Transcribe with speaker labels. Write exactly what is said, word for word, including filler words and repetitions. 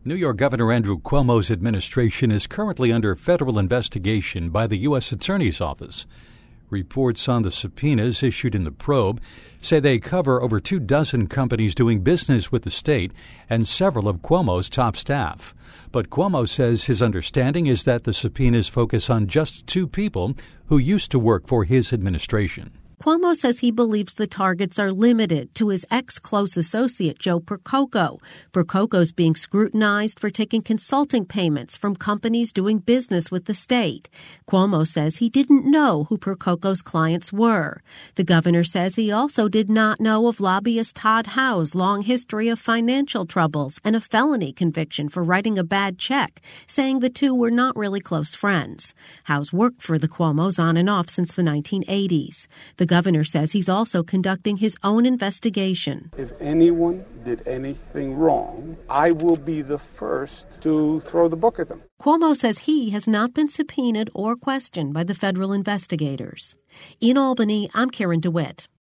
Speaker 1: New York Governor Andrew Cuomo's administration is currently under federal investigation by the U S Attorney's Office. Reports on the subpoenas issued in the probe say they cover over two dozen companies doing business with the state and several of Cuomo's top staff. But Cuomo says his understanding is that the subpoenas focus on just two people who used to work for his administration.
Speaker 2: Cuomo says he believes the targets are limited to his ex-close associate, Joe Percoco. Percoco's being scrutinized for taking consulting payments from companies doing business with the state. Cuomo says he didn't know who Percoco's clients were. The governor says he also did not know of lobbyist Todd Howe's long history of financial troubles and a felony conviction for writing a bad check, saying the two were not really close friends. Howe's worked for the Cuomos on and off since the nineteen eighties. The governor says he's also conducting his own investigation.
Speaker 3: If anyone did anything wrong, I will be the first to throw the book at them.
Speaker 2: Cuomo says he has not been subpoenaed or questioned by the federal investigators. In Albany, I'm Karen DeWitt.